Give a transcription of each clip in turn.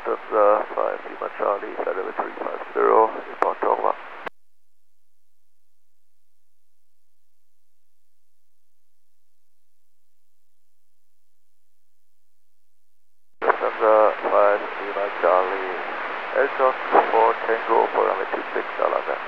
Lufthansa 5 Lima Charlie, flight level 350, report over. Lufthansa 5 Lima Charlie, LTOC 4 Tango for runway 26, Arlanda.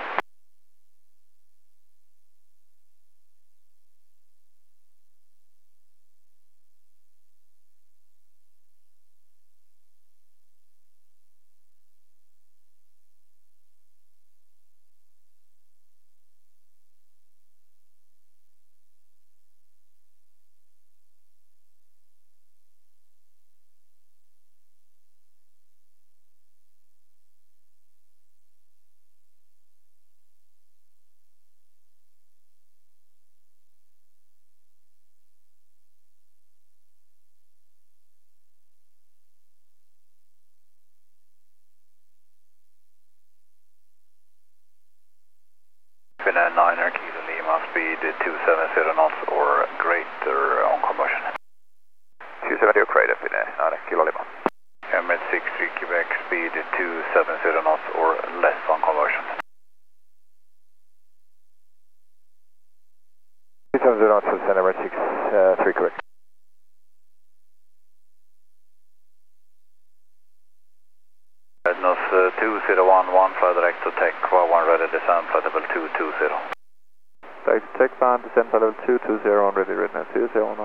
Finnair 9 Kilo Lima, speed 270 knots or greater on conversion. 270 greater, Finnair 9 Kilo Lima. Emirates 63 Quebec, speed 270 knots or less on conversion. 270 knots for Emirates 63 Quebec. Redness 2011, fly direct to Tech 1 ready descent, flight level 220. Direct to Tech 1, descent flight level 220, on ready, Redness 201.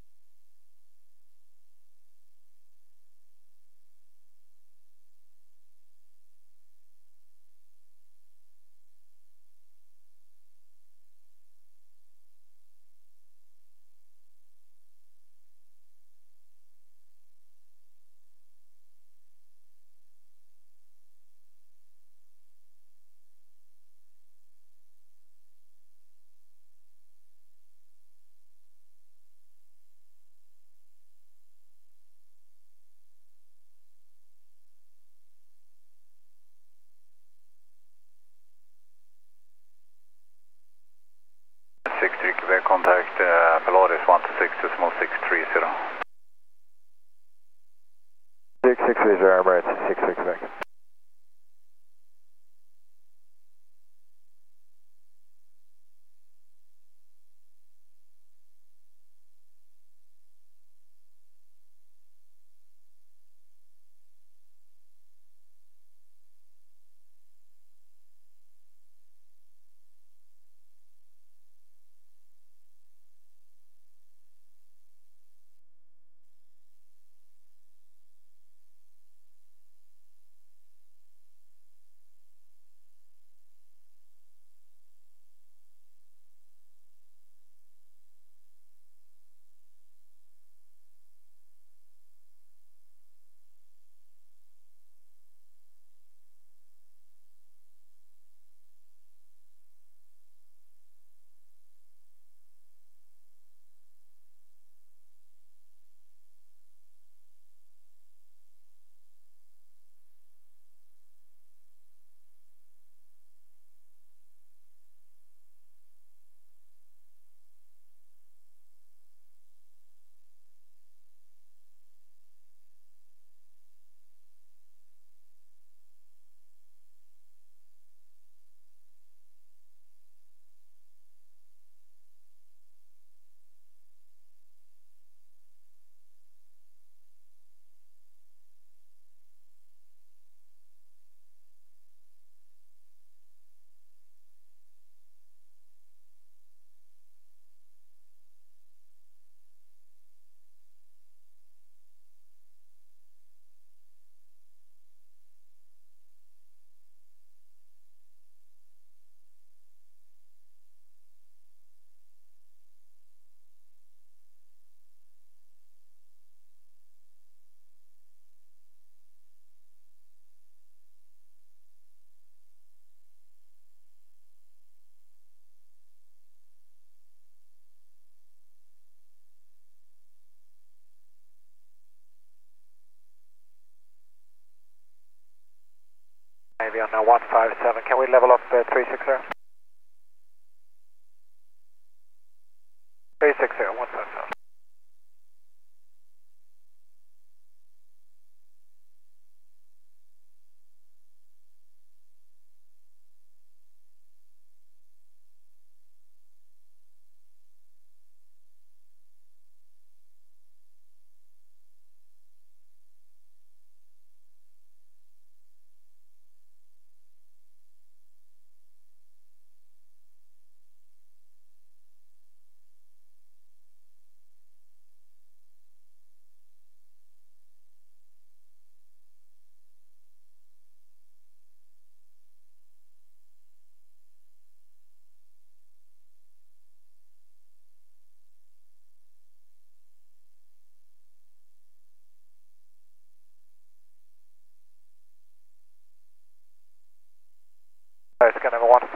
Quebec, contact Polaris 126 to small 630. 660 Emirates 63 Quebec. Maybe on 157, can we level up 360? 360, 157.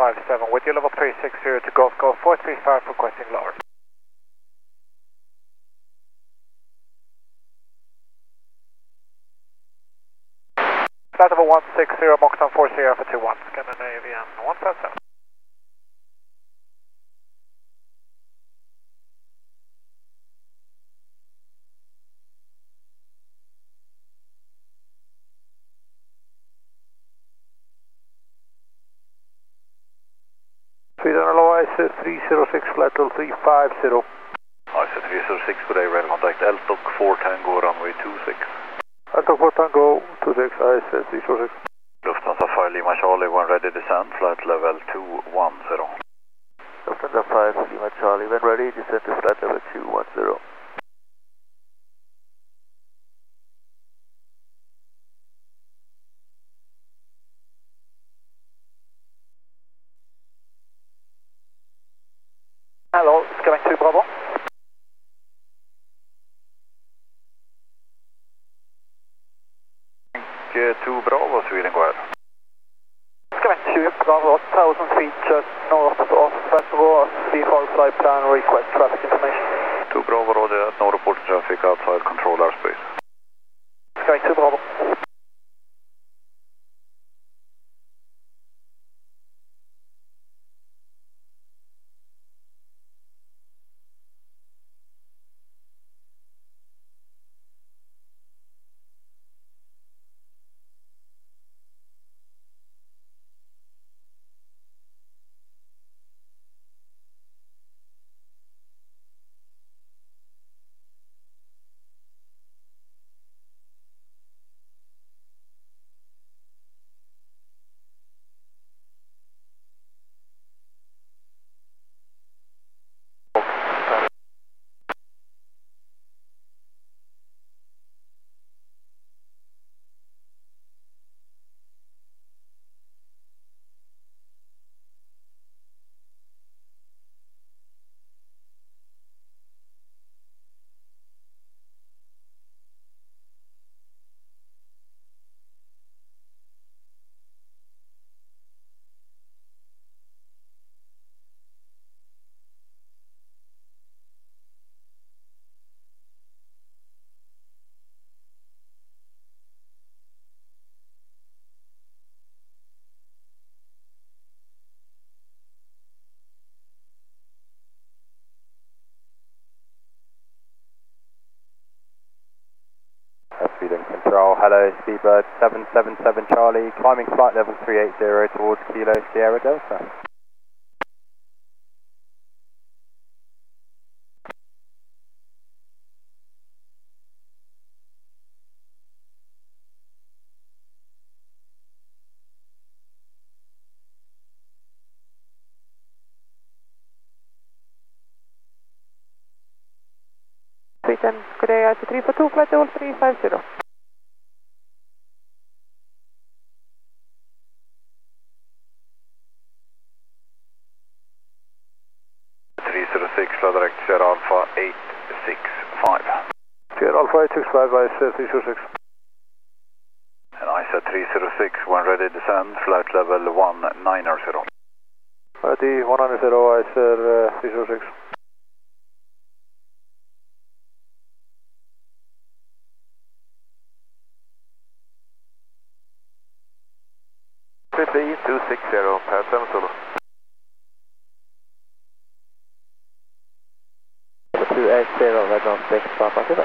57 with you, level 360 to Golf Golf 435 requesting lower. Flight level 160, Moxton 40 for 21, Scandinavian 157. Sweden Hello, ICE 306, flight level 350. ICE 306, good day, radar contact LTOC 4 Tango, runway 26. LTOC 4 Tango, 26, ICE 306. Lufthansa 5 Lima Charlie, when ready descent, flight level 210. Lufthansa 5 Lima Charlie, when ready, descend to flight level 210. Hello, Skywing 2 Bravo. Tank 2 Bravo, Sweden, go ahead. Skywing 2 Bravo, 1000 feet just north of Västerås, default flight plan, request traffic information. 2 Bravo, roger, no report traffic outside control airspace. Skywing 2 Bravo. Sweden Control, hello, Speedbird 777 Charlie, climbing flight level 380 towards Kilo Sierra Delta. Sweden, good day, IC 342, flight level 350. 306, fly direct, Sierra Alpha 865. Sierra Alpha 865, ICE 306. And ICE 306, when ready descend, flight level 190. Ready 190, ICE 306. Quickly 260, pass 7 solo. 280, red on 6, Papa Kilo.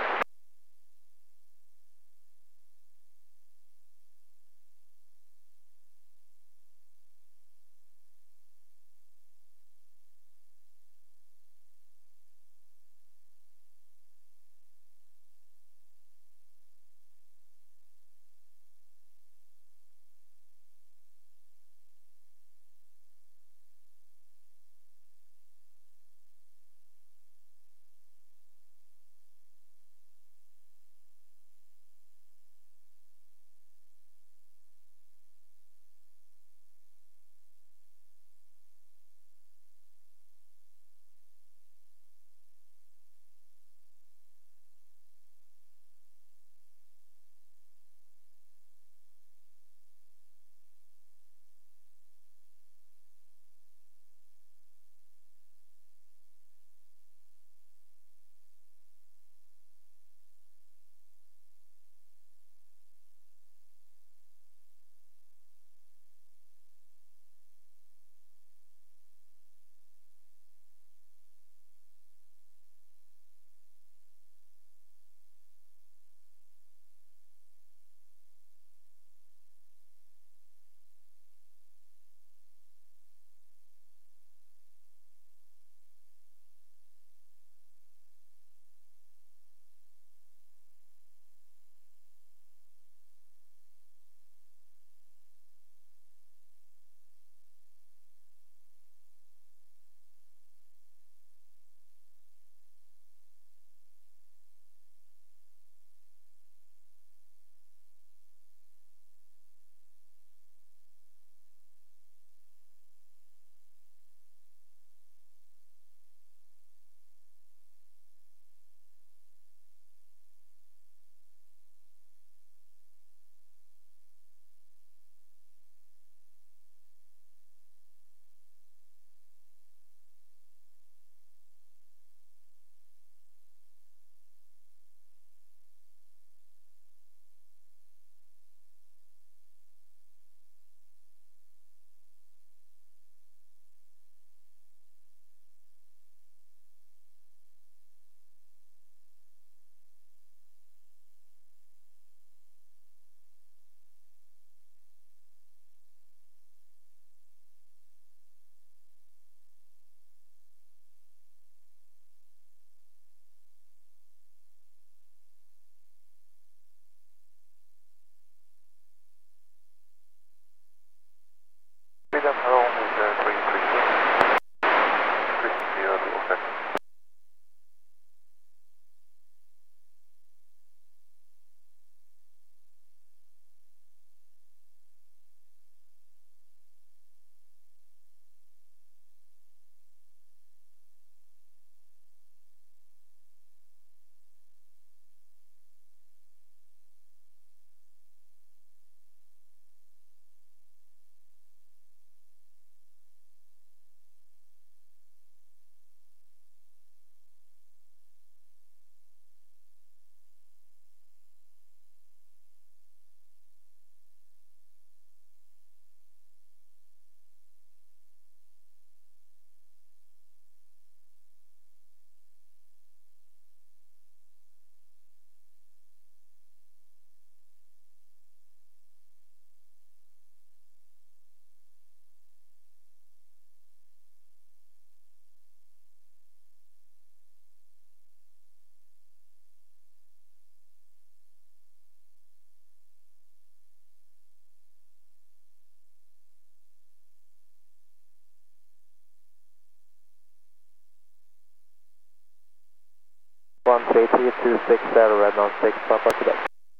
260 Red 6 Papa Quebec.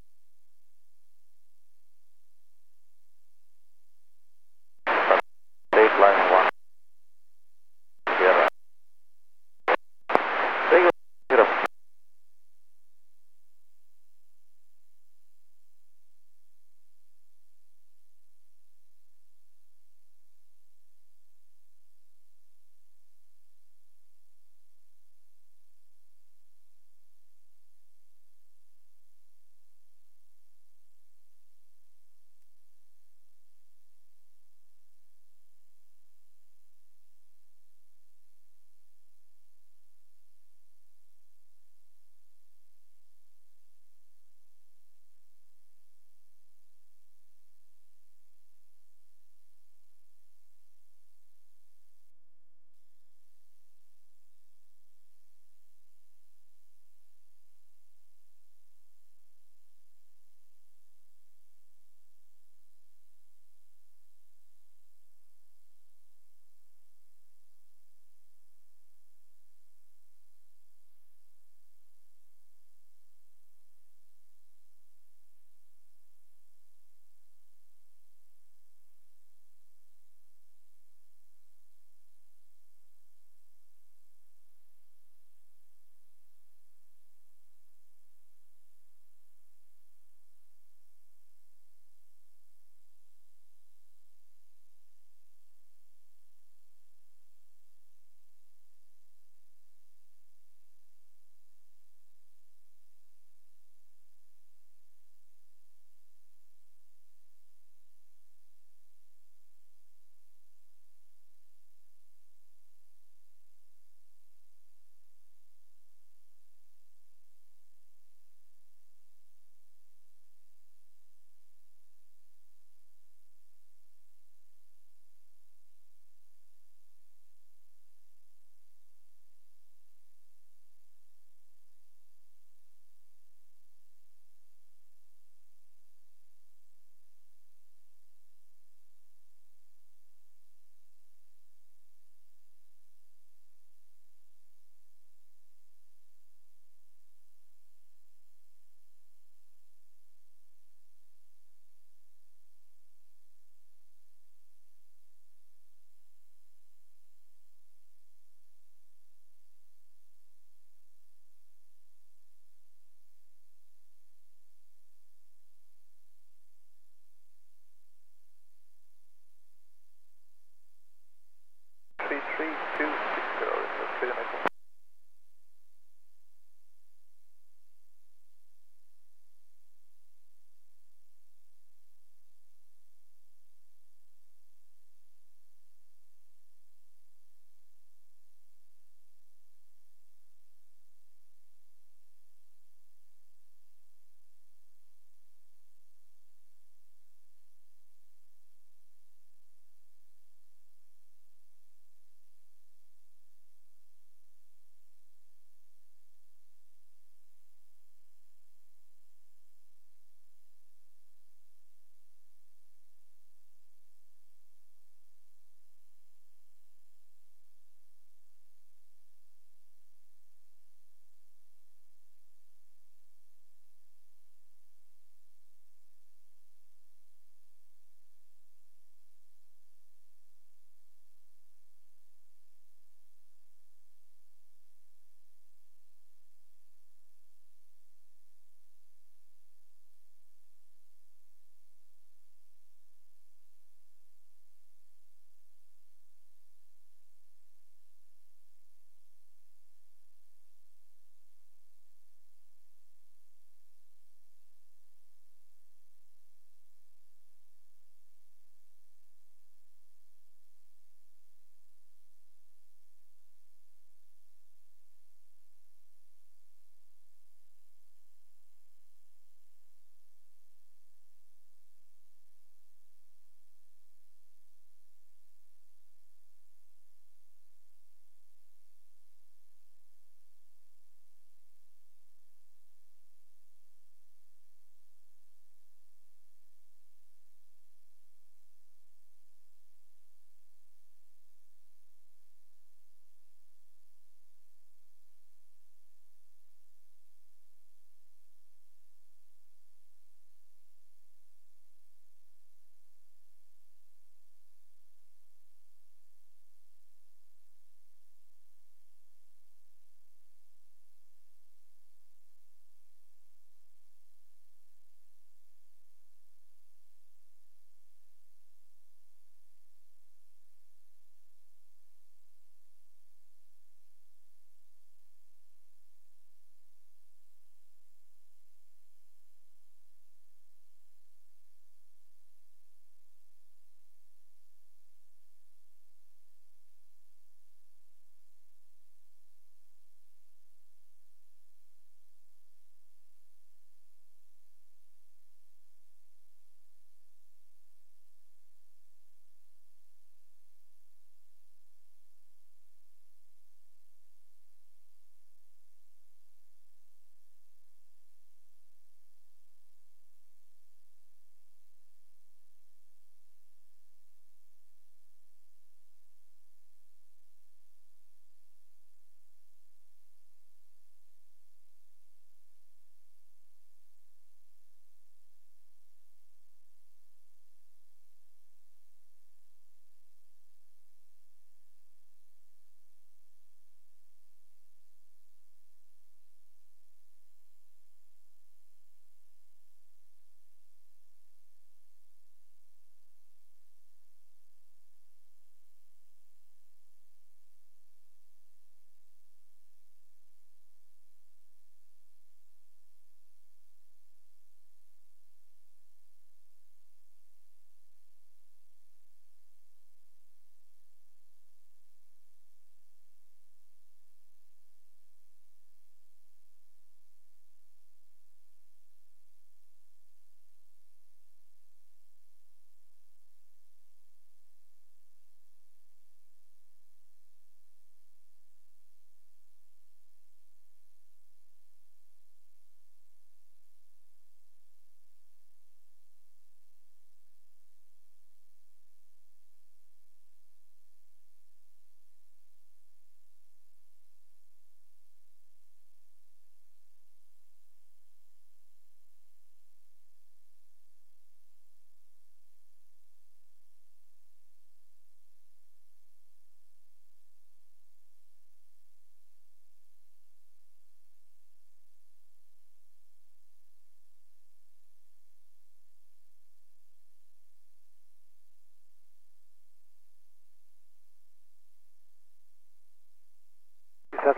Baseline 1. Sierra. Take it up.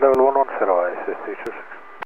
7110 ISS 326.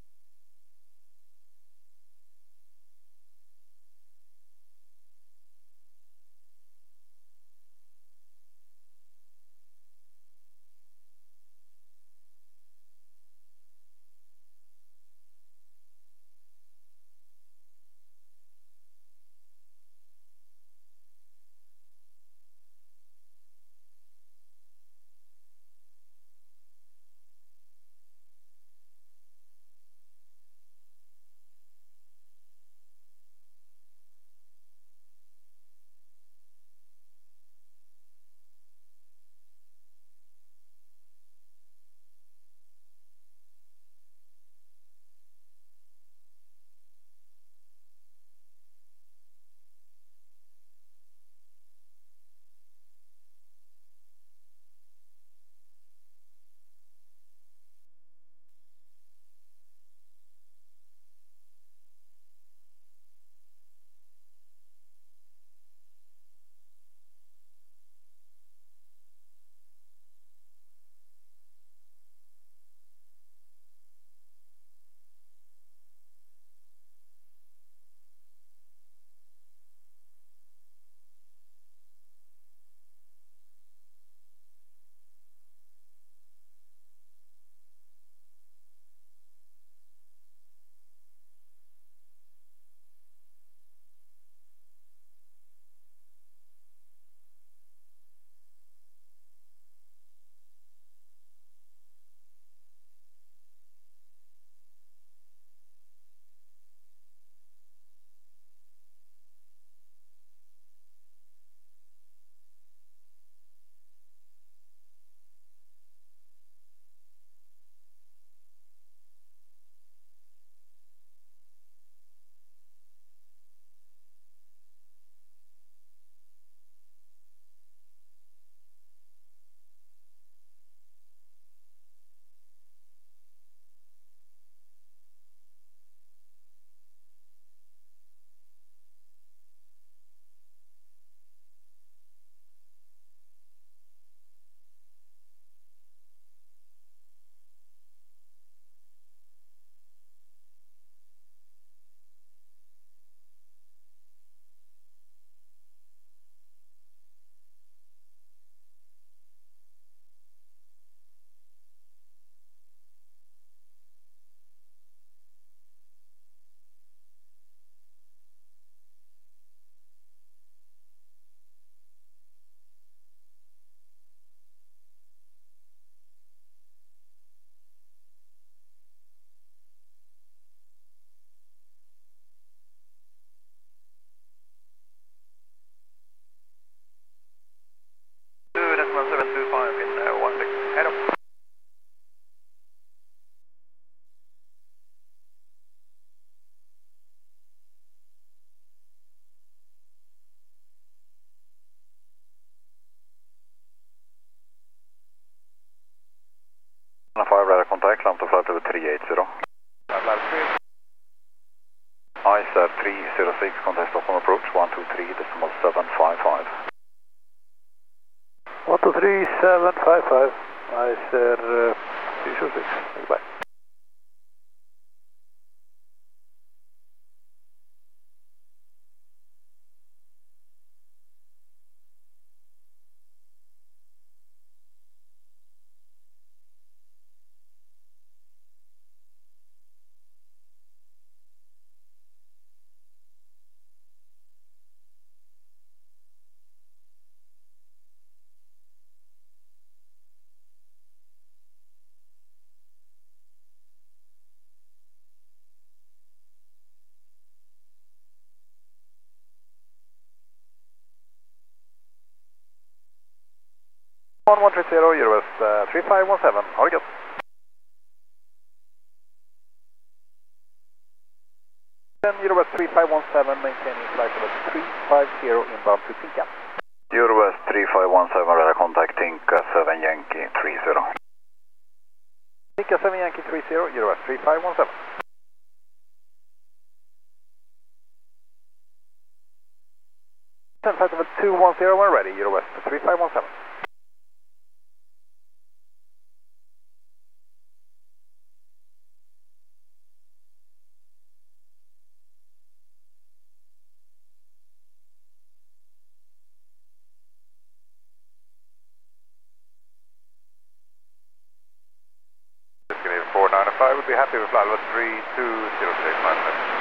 Radar contact, land to flight level 380. ISR 306, contact Stockholm approach, 123.755. 123.755, ISR 306, goodbye. On 130, Eurowest 3517, ha det gött. Eurowest 3517, maintaining flight level 350 inbound to Tinka. Eurowest 3517, radar contact Tinka 7 Yankee 30. Tinka 7 Yankee 30, Eurowest 3517. Flight level 210 when ready, Eurowest 3517. happy with flight level 3206, my friend.